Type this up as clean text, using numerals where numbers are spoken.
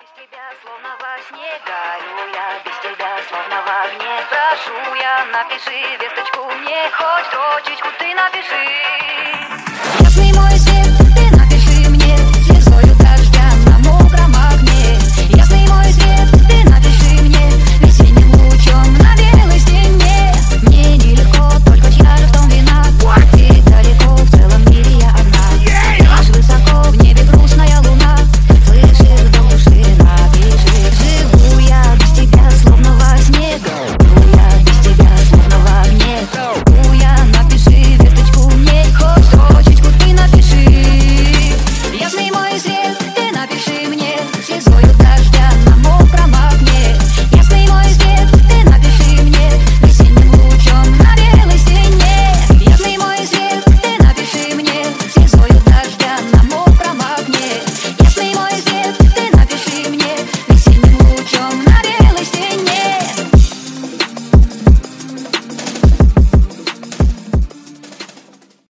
тебя словно во сне, горю я без тебя словно в огне. Прошу я, напиши весточку мне, хоть строчечку ты напиши.